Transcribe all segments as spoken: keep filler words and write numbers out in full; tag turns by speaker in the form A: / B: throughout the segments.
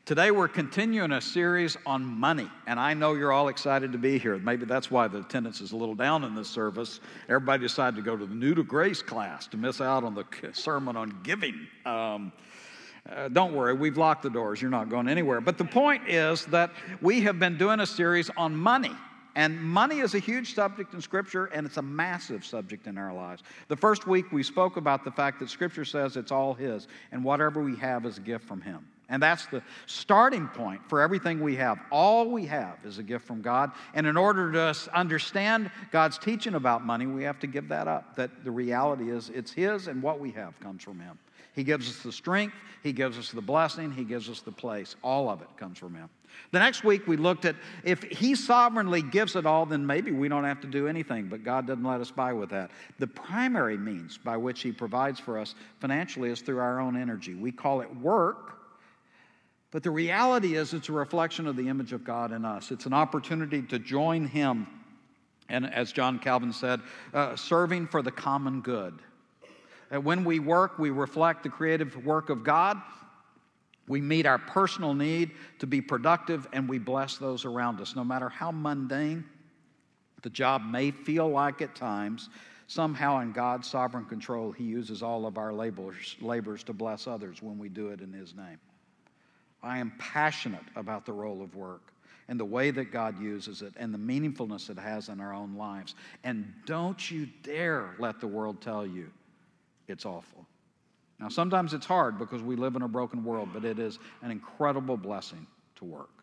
A: Today we're continuing a series on money, and I know you're all excited to be here. Maybe that's why the attendance is a little down in this service. Everybody decided to go to the New to Grace class to miss out on the sermon on giving. Um, uh, don't worry, we've locked the doors. You're not going anywhere. But the point is that we have been doing a series on money. And money is a huge subject in Scripture, and it's a massive subject in our lives. The first week we spoke about the fact that Scripture says it's all His, and whatever we have is a gift from Him. And that's the starting point for everything we have. All we have is a gift from God. And in order to understand God's teaching about money, we have to give that up. That the reality is it's His, and what we have comes from Him. He gives us the strength. He gives us the blessing. He gives us the place. All of it comes from Him. The next week we looked at if He sovereignly gives it all, then maybe we don't have to do anything. But God doesn't let us by with that. The primary means by which He provides for us financially is through our own energy. We call it work. But the reality is it's a reflection of the image of God in us. It's an opportunity to join Him, and as John Calvin said, uh, serving for the common good. And when we work, we reflect the creative work of God. We meet our personal need to be productive, and we bless those around us. No matter how mundane the job may feel like at times, somehow in God's sovereign control, He uses all of our labors, labors to bless others when we do it in His name. I am passionate about the role of work and the way that God uses it and the meaningfulness it has in our own lives. And don't you dare let the world tell you it's awful. Now, sometimes it's hard because we live in a broken world, but it is an incredible blessing to work.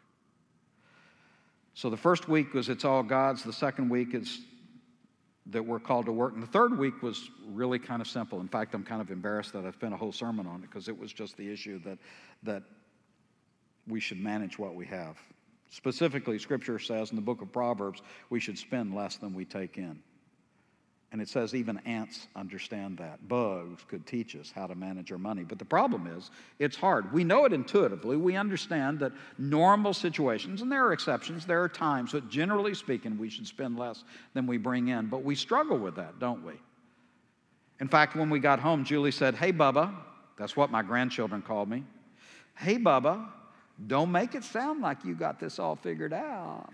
A: So the first week was it's all God's. The second week is that we're called to work. And the third week was really kind of simple. In fact, I'm kind of embarrassed that I spent a whole sermon on it because it was just the issue that that we should manage what we have. Specifically, Scripture says in the book of Proverbs, we should spend less than we take in. And it says even ants understand that. Bugs could teach us how to manage our money. But the problem is, it's hard. We know it intuitively. We understand that normal situations, and there are exceptions, there are times, but generally speaking, we should spend less than we bring in. But we struggle with that, don't we? In fact, when we got home, Julie said, "Hey, Bubba," that's what my grandchildren called me. "Hey, Bubba, don't make it sound like you got this all figured out."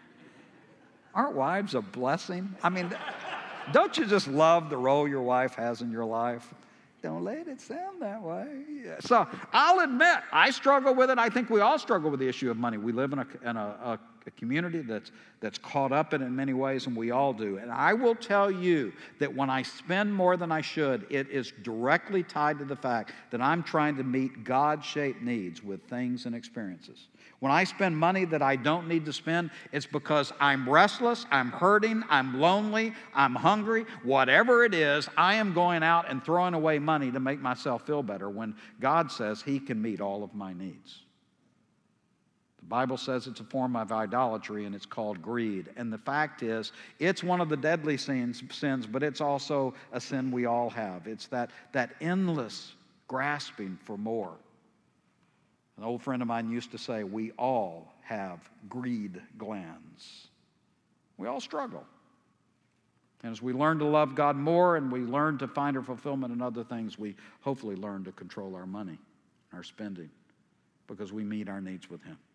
A: Aren't wives a blessing? I mean, don't you just love the role your wife has in your life? Don't let it sound that way. Yeah. So I'll admit, I struggle with it. I think we all struggle with the issue of money. We live in a, in a, a, a community that's, that's caught up in it in many ways, and we all do. And I will tell you that when I spend more than I should, it is directly tied to the fact that I'm trying to meet God-shaped needs with things and experiences. When I spend money that I don't need to spend, it's because I'm restless, I'm hurting, I'm lonely, I'm hungry. Whatever it is, I am going out and throwing away money to make myself feel better when God says He can meet all of my needs. The Bible says it's a form of idolatry, and it's called greed. And the fact is, it's one of the deadly sins, sins, but it's also a sin we all have. It's that, that endless grasping for more. An old friend of mine used to say, we all have greed glands. We all struggle. And as we learn to love God more and we learn to find our fulfillment in other things, we hopefully learn to control our money, our spending, because we meet our needs with Him.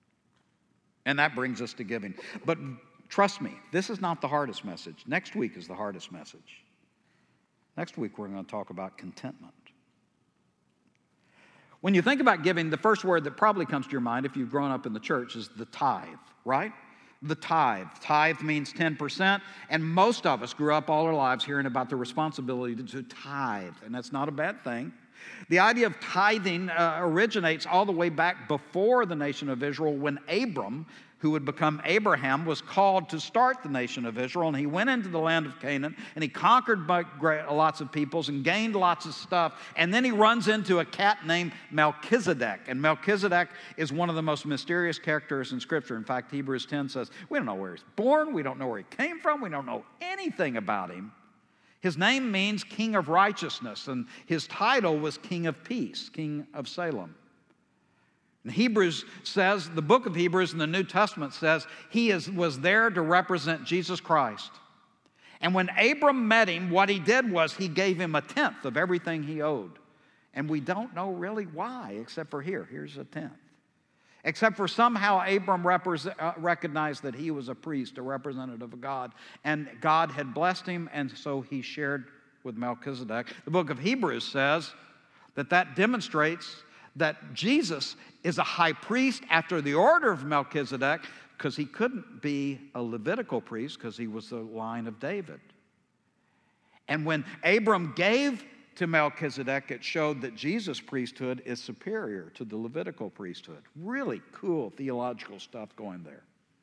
A: And that brings us to giving. But trust me, this is not the hardest message. Next week is the hardest message. Next week we're going to talk about contentment. When you think about giving, the first word that probably comes to your mind if you've grown up in the church is the tithe, right? The tithe. Tithe means ten percent, and most of us grew up all our lives hearing about the responsibility to, to tithe, and that's not a bad thing. The idea of tithing uh, originates all the way back before the nation of Israel when Abram, who would become Abraham, was called to start the nation of Israel. And he went into the land of Canaan, and he conquered lots of peoples and gained lots of stuff. And then he runs into a cat named Melchizedek. And Melchizedek is one of the most mysterious characters in Scripture. In fact, Hebrews ten says, we don't know where he's born. We don't know where he came from. We don't know anything about him. His name means King of Righteousness, and his title was King of Peace, King of Salem. And Hebrews says, the book of Hebrews in the New Testament says, he is, was there to represent Jesus Christ. And when Abram met him, what he did was he gave him a tenth of everything he owed. And we don't know really why, except for here. Here's a tenth. Except for somehow Abram represent, uh, recognized that he was a priest, a representative of God, and God had blessed him, and so he shared with Melchizedek. The book of Hebrews says that that demonstrates that Jesus is a high priest after the order of Melchizedek, because he couldn't be a Levitical priest because he was the line of David. And when Abram gave to Melchizedek, it showed that Jesus' priesthood is superior to the Levitical priesthood. Really cool theological stuff going there.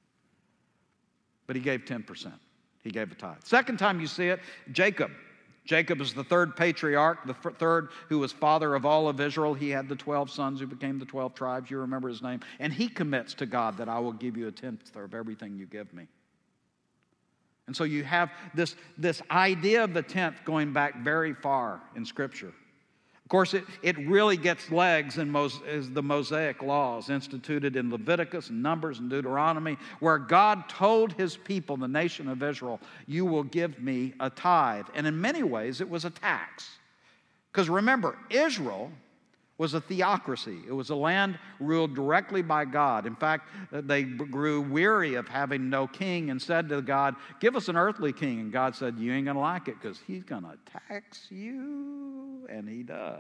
A: But he gave ten percent. He gave a tithe. Second time you see it, Jacob. Jacob is the third patriarch, the third who was father of all of Israel. He had the twelve sons who became the twelve tribes. You remember his name. And he commits to God that I will give you a tenth of everything you give me. And so you have this, this idea of the tenth going back very far in Scripture. Of course, it, it really gets legs in Mos- is the Mosaic laws instituted in Leviticus and Numbers and Deuteronomy, where God told his people, the nation of Israel, you will give me a tithe. And in many ways, it was a tax. Because remember, Israel was a theocracy. It was a land ruled directly by God. In fact, they grew weary of having no king and said to God, give us an earthly king. And God said, you ain't going to like it because he's going to tax you. And he does.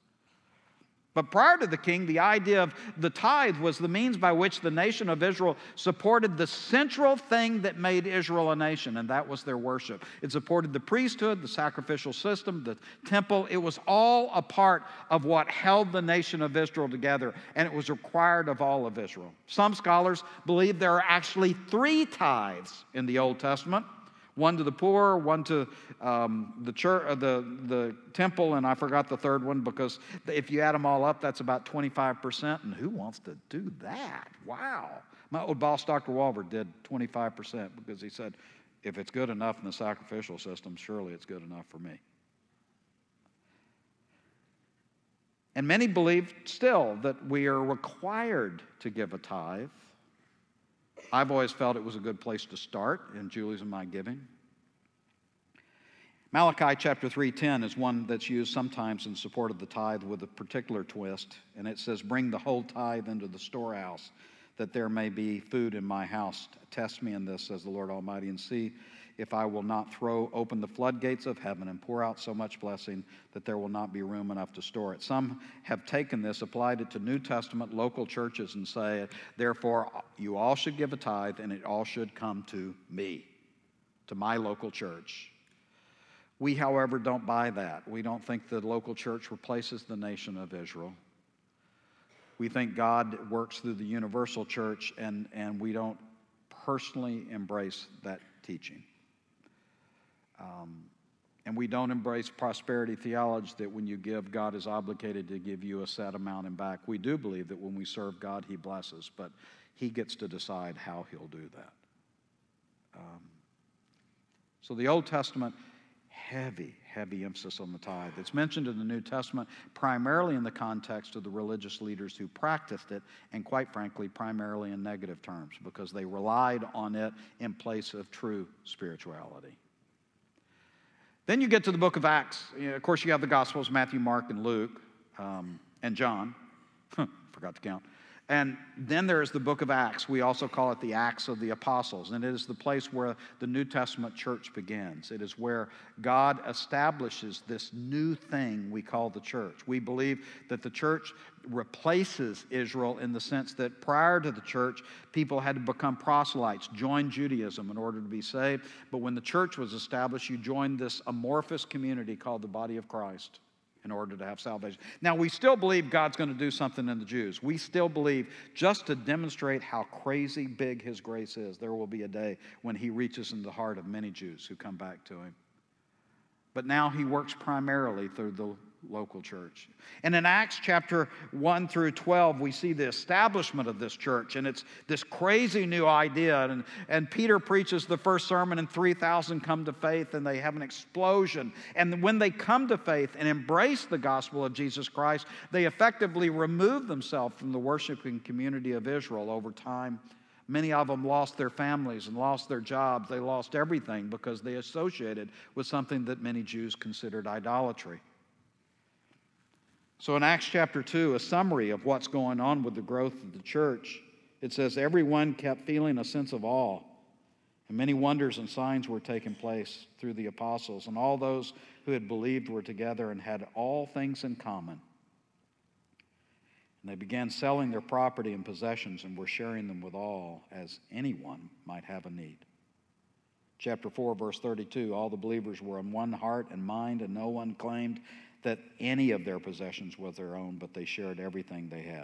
A: But prior to the king, the idea of the tithe was the means by which the nation of Israel supported the central thing that made Israel a nation, and that was their worship. It supported the priesthood, the sacrificial system, the temple. It was all a part of what held the nation of Israel together, and it was required of all of Israel. Some scholars believe there are actually three tithes in the Old Testament. One to the poor, one to um, the church, uh, the the temple, and I forgot the third one because if you add them all up, that's about twenty-five percent. And who wants to do that? Wow! My old boss, Doctor Walver, did twenty-five percent because he said, if it's good enough in the sacrificial system, surely it's good enough for me. And many believe still that we are required to give a tithe. I've always felt it was a good place to start in Julie's and my giving. Malachi chapter three ten is one that's used sometimes in support of the tithe with a particular twist. And it says, bring the whole tithe into the storehouse, that there may be food in my house. Test me in this, says the Lord Almighty, and see if I will not throw open the floodgates of heaven and pour out so much blessing that there will not be room enough to store it. Some have taken this, applied it to New Testament local churches and say, therefore, you all should give a tithe and it all should come to me, to my local church. We, however, don't buy that. We don't think the local church replaces the nation of Israel. We think God works through the universal church, and, and we don't personally embrace that teaching. Um, and we don't embrace prosperity theology that when you give, God is obligated to give you a set amount and back. We do believe that when we serve God, he blesses, but he gets to decide how he'll do that. Um, so the Old Testament, heavy, heavy emphasis on the tithe. It's mentioned in the New Testament primarily in the context of the religious leaders who practiced it, and quite frankly, primarily in negative terms, because they relied on it in place of true spirituality. Then you get to the book of Acts. You know, of course, you have the Gospels, Matthew, Mark, and Luke, um, and John. Forgot to count. And then there is the book of Acts. We also call it the Acts of the Apostles. And it is the place where the New Testament church begins. It is where God establishes this new thing we call the church. We believe that the church replaces Israel in the sense that prior to the church, people had to become proselytes, join Judaism in order to be saved. But when the church was established, you joined this amorphous community called the body of Christ in order to have salvation. Now, we still believe God's going to do something in the Jews. We still believe, just to demonstrate how crazy big his grace is, there will be a day when he reaches into the heart of many Jews who come back to him. But now he works primarily through the local church. And in Acts chapter one through twelve, we see the establishment of this church, and it's this crazy new idea. And, and Peter preaches the first sermon, and three thousand come to faith, and they have an explosion. And when they come to faith and embrace the gospel of Jesus Christ, they effectively remove themselves from the worshiping community of Israel over time. Many of them lost their families and lost their jobs. They lost everything because they associated with something that many Jews considered idolatry. So in Acts chapter two, a summary of what's going on with the growth of the church, it says, everyone kept feeling a sense of awe, and many wonders and signs were taking place through the apostles, and all those who had believed were together and had all things in common. And they began selling their property and possessions and were sharing them with all, as anyone might have a need. Chapter four, verse thirty-two, all the believers were in one heart and mind, and no one claimed that any of their possessions was their own, but they shared everything they had.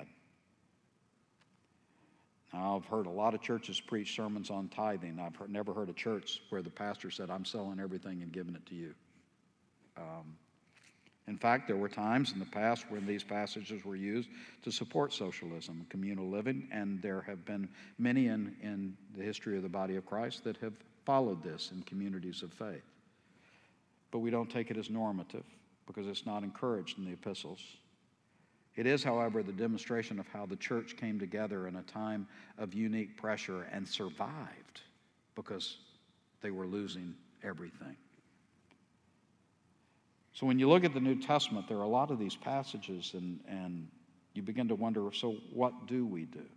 A: Now, I've heard a lot of churches preach sermons on tithing. I've heard, never heard a church where the pastor said, I'm selling everything and giving it to you. Um, in fact, there were times in the past when these passages were used to support socialism and communal living, and there have been many in, in the history of the body of Christ that have followed this in communities of faith. But we don't take it as normative, because it's not encouraged in the epistles. It is, however, the demonstration of how the church came together in a time of unique pressure and survived because they were losing everything. So when you look at the New Testament, there are a lot of these passages, and, and you begin to wonder, so what do we do?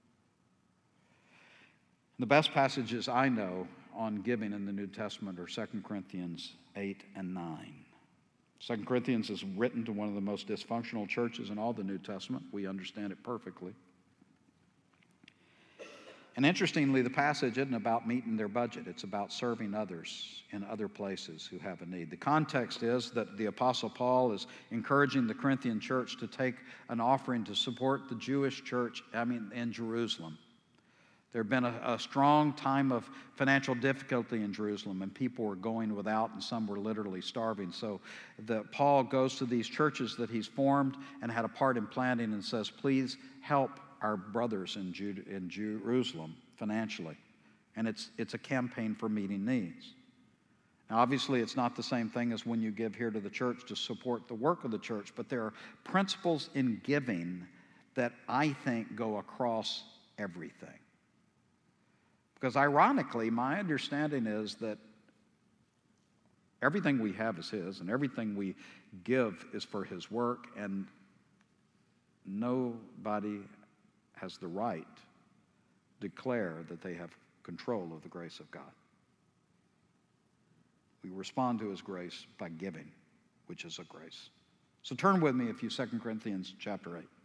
A: The best passages I know on giving in the New Testament are Second Corinthians eight and nine. Second Corinthians is written to one of the most dysfunctional churches in all the New Testament. We understand it perfectly. And interestingly, the passage isn't about meeting their budget. It's about serving others in other places who have a need. The context is that the Apostle Paul is encouraging the Corinthian church to take an offering to support the Jewish church, I mean, in Jerusalem. There had been a, a strong time of financial difficulty in Jerusalem, and people were going without, and some were literally starving. So the, Paul goes to these churches that he's formed and had a part in planting and says, please help our brothers in, Jude, in Jerusalem financially. And it's, it's a campaign for meeting needs. Now, obviously, it's not the same thing as when you give here to the church to support the work of the church, but there are principles in giving that I think go across everything. Because ironically, my understanding is that everything we have is His, and everything we give is for His work, and nobody has the right to declare that they have control of the grace of God. We respond to His grace by giving, which is a grace. So turn with me, if you, Second Corinthians chapter eight.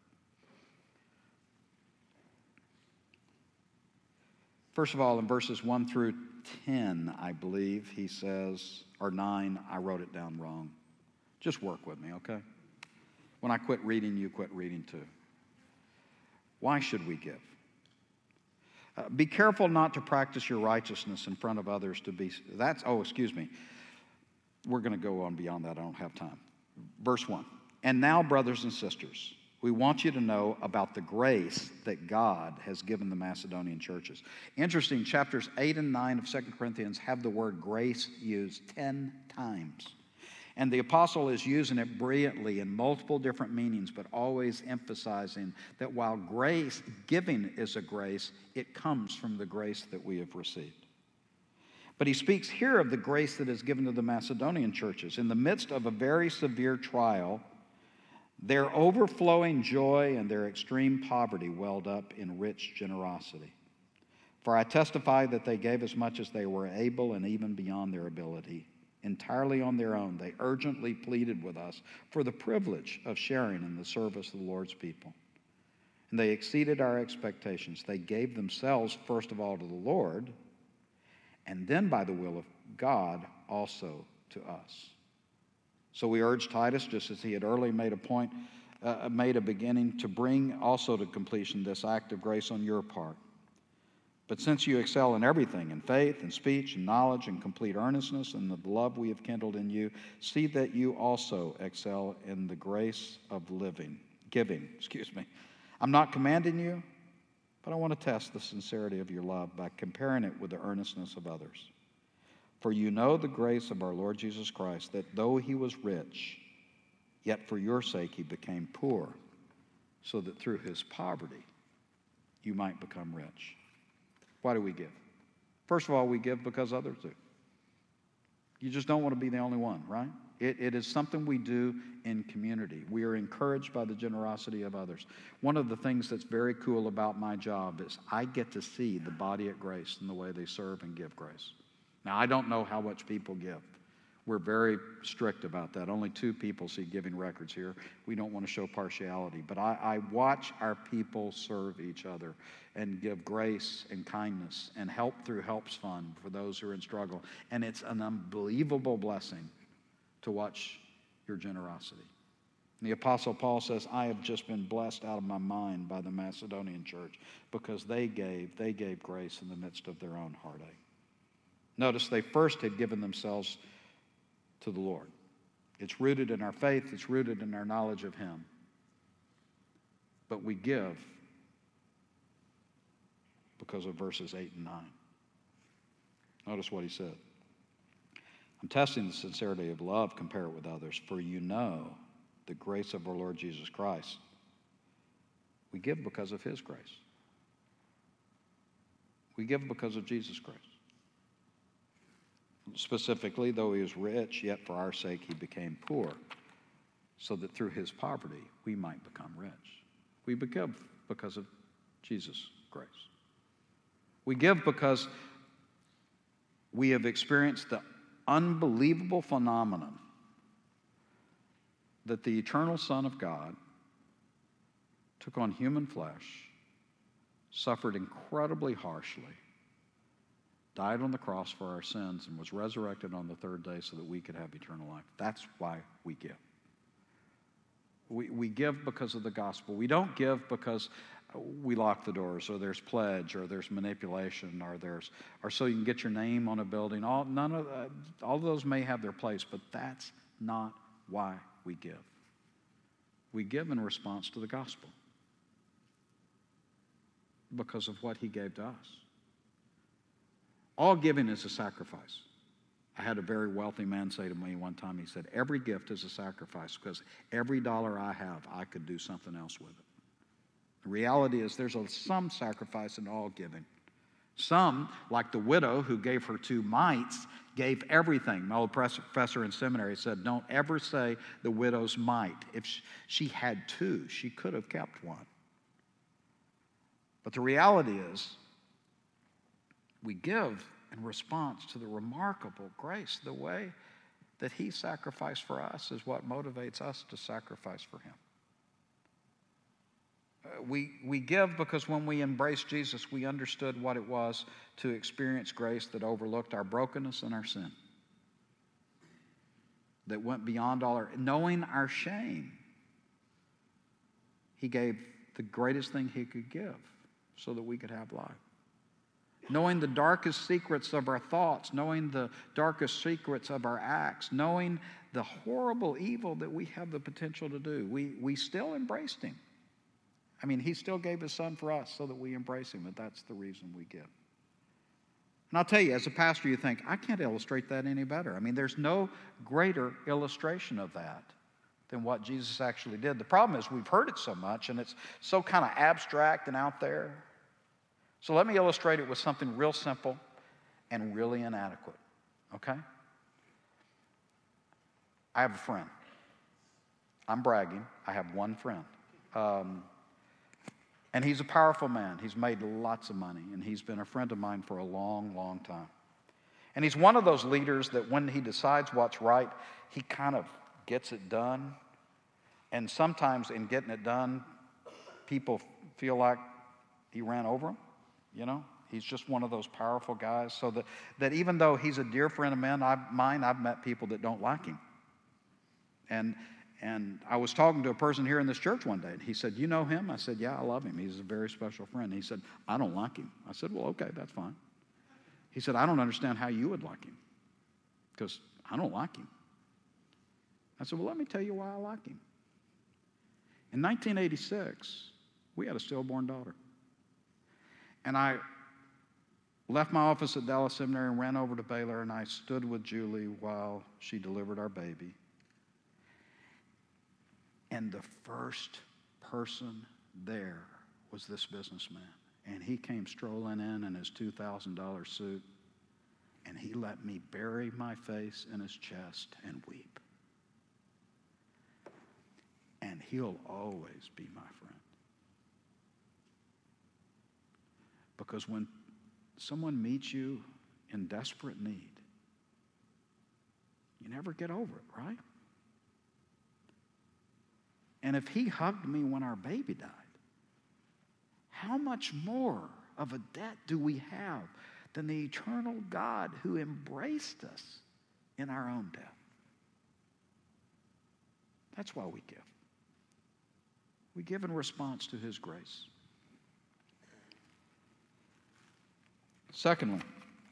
A: First of all, in verses one through ten, I believe, he says, or nine, I wrote it down wrong. Just work with me, okay? When I quit reading, you quit reading too. Why should we give? Uh, be careful not to practice your righteousness in front of others to be, that's, oh, excuse me. We're going to go on beyond that. I don't have time. Verse one, and now, brothers and sisters, we want you to know about the grace that God has given the Macedonian churches. Interesting, chapters eight and nine of Second Corinthians have the word grace used ten times. And the apostle is using it brilliantly in multiple different meanings, but always emphasizing that while grace, giving is a grace, it comes from the grace that we have received. But he speaks here of the grace that is given to the Macedonian churches. In the midst of a very severe trial, their overflowing joy and their extreme poverty welled up in rich generosity. For I testify that they gave as much as they were able and even beyond their ability. Entirely on their own, they urgently pleaded with us for the privilege of sharing in the service of the Lord's people. And they exceeded our expectations. They gave themselves, first of all, to the Lord, and then by the will of God also to us. So we urge Titus, just as he had early made a point, uh, made a beginning, to bring also to completion this act of grace on your part. But since you excel in everything, in faith, in speech, in knowledge, in complete earnestness, and the love we have kindled in you, see that you also excel in the grace of living, giving, excuse me. I'm not commanding you, but I want to test the sincerity of your love by comparing it with the earnestness of others. For you know the grace of our Lord Jesus Christ, that though he was rich, yet for your sake he became poor, so that through his poverty you might become rich. Why do we give? First of all, we give because others do. You just don't want to be the only one, right? It, it is something we do in community. We are encouraged by the generosity of others. One of the things that's very cool about my job is I get to see the body at Grace and the way they serve and give grace. Now, I don't know how much people give. We're very strict about that. Only two people see giving records here. We don't want to show partiality. But I, I watch our people serve each other and give grace and kindness and help through Helps Fund for those who are in struggle. And it's an unbelievable blessing to watch your generosity. And the Apostle Paul says, I have just been blessed out of my mind by the Macedonian church because they gave, they gave grace in the midst of their own heartache. Notice they first had given themselves to the Lord. It's rooted in our faith. It's rooted in our knowledge of Him. But we give because of verses eight and nine. Notice what he said. I'm testing the sincerity of love, compare it with others, for you know the grace of our Lord Jesus Christ. We give because of His grace. We give because of Jesus Christ. Specifically, though He was rich, yet for our sake He became poor, so that through His poverty we might become rich. We give because of Jesus' grace. We give because we have experienced the unbelievable phenomenon that the eternal Son of God took on human flesh, suffered incredibly harshly, died on the cross for our sins, and was resurrected on the third day so that we could have eternal life. That's why we give. We, we give because of the gospel. We don't give because we lock the doors, or there's pledge, or there's manipulation, or there's, or so you can get your name on a building. All none of uh, all of those may have their place, but that's not why we give. We give in response to the gospel because of what He gave to us. All giving is a sacrifice. I had a very wealthy man say to me one time, he said, every gift is a sacrifice because every dollar I have, I could do something else with it. The reality is there's a, some sacrifice in all giving. Some, like the widow who gave her two mites, gave everything. My old professor in seminary said, don't ever say the widow's mite. If she had two, she could have kept one. But the reality is, we give in response to the remarkable grace. The way that He sacrificed for us is what motivates us to sacrifice for Him. Uh, we, we give because when we embraced Jesus, we understood what it was to experience grace that overlooked our brokenness and our sin, that went beyond all our, knowing our shame. He gave the greatest thing He could give so that we could have life. Knowing the darkest secrets of our thoughts, knowing the darkest secrets of our acts, knowing the horrible evil that we have the potential to do, we, we still embraced Him. I mean, He still gave His Son for us so that we embrace Him, and that's the reason we give. And I'll tell you, as a pastor, you think, I can't illustrate that any better. I mean, there's no greater illustration of that than what Jesus actually did. The problem is we've heard it so much, and it's so kind of abstract and out there. So let me illustrate it with something real simple and really inadequate, okay? I have a friend. I'm bragging. I have one friend. Um, and he's a powerful man. He's made lots of money, and he's been a friend of mine for a long, long time. And he's one of those leaders that when he decides what's right, he kind of gets it done. And sometimes in getting it done, people feel like he ran over them. You know, he's just one of those powerful guys. So that, that even though he's a dear friend of mine, I've, mine, I've met people that don't like him. And and I was talking to a person here in this church one day, and he said, you know him? I said, yeah, I love him. He's a very special friend. He said, I don't like him. I said, well, okay, that's fine. He said, I don't understand how you would like him because I don't like him. I said, well, let me tell you why I like him. In nineteen eighty-six, we had a stillborn daughter. And I left my office at Dallas Seminary and ran over to Baylor, and I stood with Julie while she delivered our baby. And the first person there was this businessman. And he came strolling in in his two thousand dollars suit, and he let me bury my face in his chest and weep. He'll always be my friend. Because when someone meets you in desperate need, you never get over it, right? And if he hugged me when our baby died, how much more of a debt do we have than the eternal God who embraced us in our own death? That's why we give. We give in response to his grace. Secondly,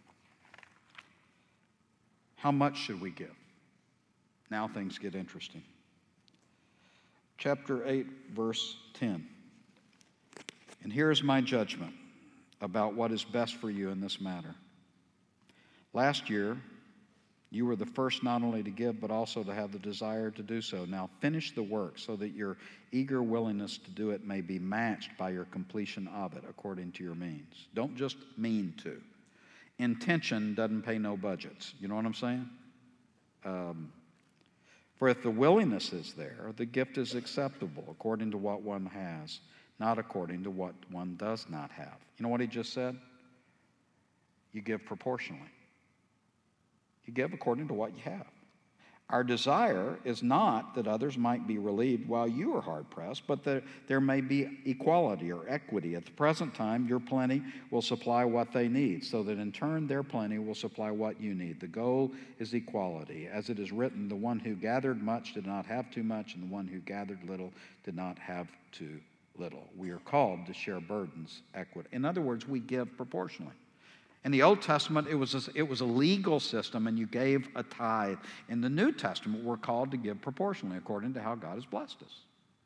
A: how much should we give? Now things get interesting. Chapter eight, verse ten. And here is my judgment about what is best for you in this matter. Last year, you were the first not only to give, but also to have the desire to do so. Now finish the work so that your eager willingness to do it may be matched by your completion of it according to your means. Don't just mean to. Intention doesn't pay no budgets. You know what I'm saying? Um, for if the willingness is there, the gift is acceptable according to what one has, not according to what one does not have. You know what he just said? You give proportionally. You give according to what you have. Our desire is not that others might be relieved while you are hard-pressed, but that there may be equality or equity. At the present time, your plenty will supply what they need, so that in turn their plenty will supply what you need. The goal is equality. As it is written, the one who gathered much did not have too much, and the one who gathered little did not have too little. We are called to share burdens, equity. In other words, we give proportionally. In the Old Testament, it was, a, it was a legal system, and you gave a tithe. In the New Testament, we're called to give proportionally according to how God has blessed us.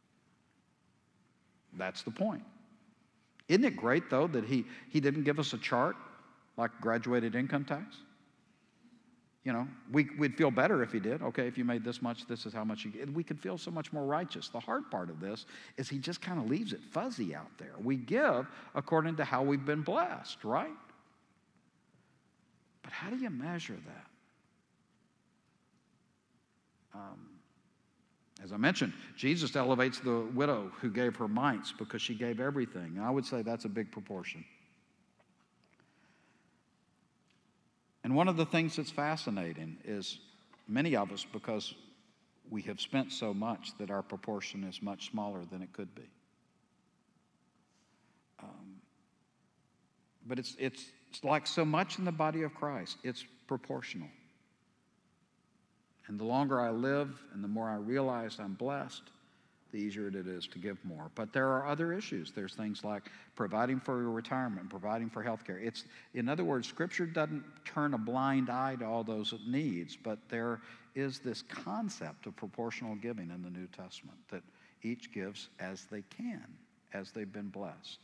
A: That's the point. Isn't it great, though, that he, he didn't give us a chart like graduated income tax? You know, we, we'd feel better if he did. Okay, if you made this much, this is how much you get. We could feel so much more righteous. The hard part of this is he just kind of leaves it fuzzy out there. We give according to how we've been blessed, right? But how do you measure that? Um, as I mentioned, Jesus elevates the widow who gave her mites because she gave everything. And I would say that's a big proportion. And one of the things that's fascinating is many of us, because we have spent so much, that our proportion is much smaller than it could be. Um, but it's it's It's like so much in the body of Christ. It's proportional. And the longer I live and the more I realize I'm blessed, the easier it is to give more. But there are other issues. There's things like providing for your retirement, providing for health care. It's, in other words, Scripture doesn't turn a blind eye to all those needs, but there is this concept of proportional giving in the New Testament, that each gives as they can, as they've been blessed.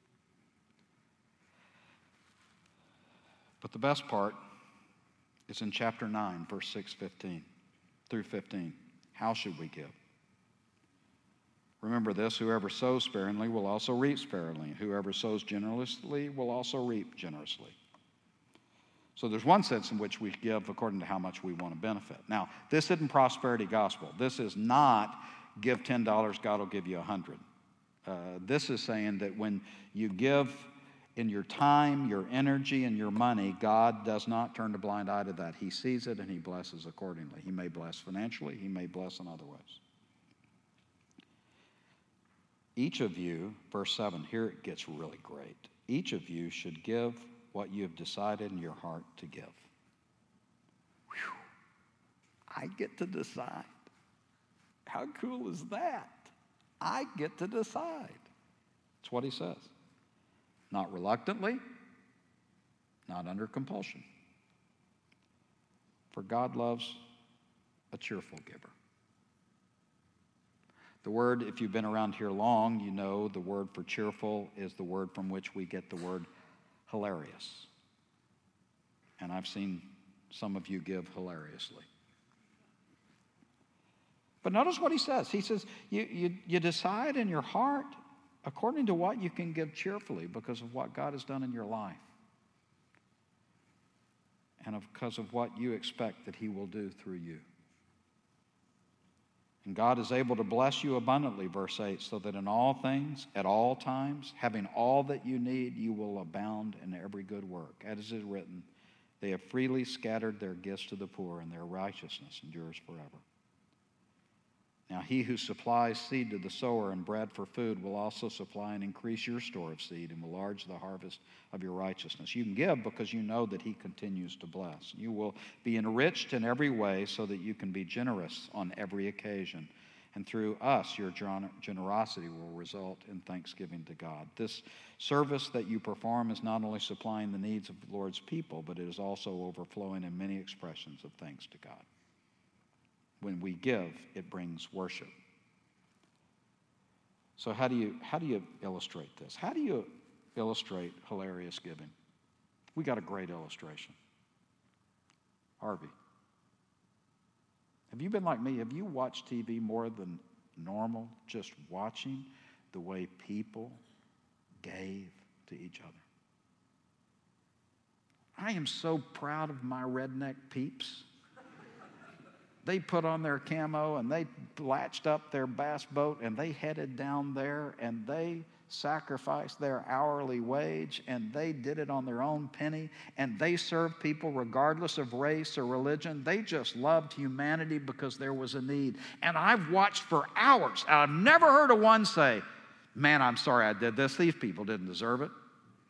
A: But the best part is in chapter nine, verse six fifteen through fifteen. How should we give? Remember this, whoever sows sparingly will also reap sparingly. Whoever sows generously will also reap generously. So there's one sense in which we give according to how much we want to benefit. Now, this isn't prosperity gospel. This is not give ten dollars, God will give you one hundred dollars. Uh, this is saying that when you give in your time, your energy, and your money, God does not turn a blind eye to that. He sees it and he blesses accordingly. He may bless financially, he may bless in other ways. Each of you, verse seven, here it gets really great. Each of you should give what you have decided in your heart to give. Whew. I get to decide. How cool is that? I get to decide. That's what he says. Not reluctantly, not under compulsion. For God loves a cheerful giver. The word, if you've been around here long, you know the word for cheerful is the word from which we get the word hilarious. And I've seen some of you give hilariously. But notice what he says. He says, you, you, you decide in your heart according to what you can give cheerfully because of what God has done in your life. And because of what you expect that he will do through you. And God is able to bless you abundantly, verse eight, so that in all things, at all times, having all that you need, you will abound in every good work. As is written, they have freely scattered their gifts to the poor, and their righteousness endures forever. Now he who supplies seed to the sower and bread for food will also supply and increase your store of seed and will enlarge the harvest of your righteousness. You can give because you know that he continues to bless. You will be enriched in every way so that you can be generous on every occasion. And through us, your generosity will result in thanksgiving to God. This service that you perform is not only supplying the needs of the Lord's people, but it is also overflowing in many expressions of thanks to God. When we give, it brings worship. So how do you, how do you illustrate this? How do you illustrate hilarious giving? We got a great illustration. Harvey. Have you been like me? Have you watched T V more than normal, just watching the way people gave to each other? I am so proud of my redneck peeps. They put on their camo and they latched up their bass boat and they headed down there and they sacrificed their hourly wage and they did it on their own penny and they served people regardless of race or religion. They just loved humanity because there was a need. And I've watched for hours. I've never heard of one say, man, I'm sorry I did this. These people didn't deserve it.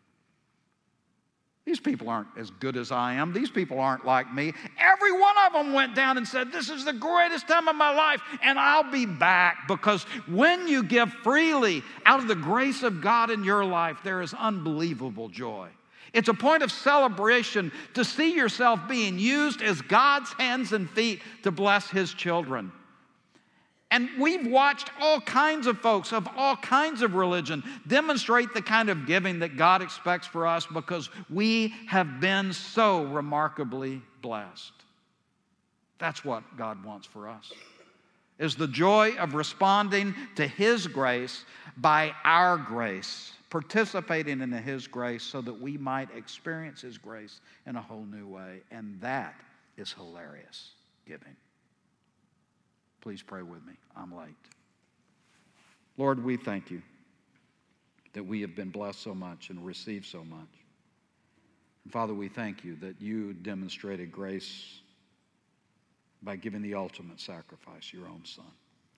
A: These people aren't as good as I am. These people aren't like me. Every one of them went down and said, this is the greatest time of my life, and I'll be back. Because when you give freely out of the grace of God in your life, there is unbelievable joy. It's a point of celebration to see yourself being used as God's hands and feet to bless His children. And we've watched all kinds of folks of all kinds of religion demonstrate the kind of giving that God expects for us because we have been so remarkably blessed. That's what God wants for us, is the joy of responding to His grace by our grace, participating in His grace so that we might experience His grace in a whole new way. And that is hilarious giving. Please pray with me. I'm late. Lord, we thank you that we have been blessed so much and received so much. And Father, we thank you that you demonstrated grace by giving the ultimate sacrifice, your own Son.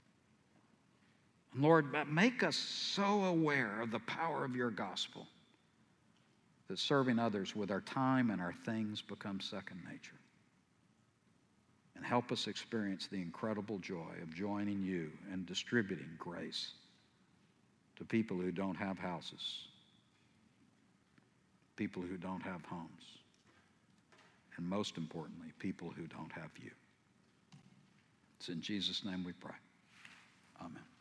A: And Lord, make us so aware of the power of your gospel that serving others with our time and our things becomes second nature. And help us experience the incredible joy of joining you and distributing grace to people who don't have houses, people who don't have homes, and most importantly, people who don't have you. It's in Jesus' name we pray. Amen.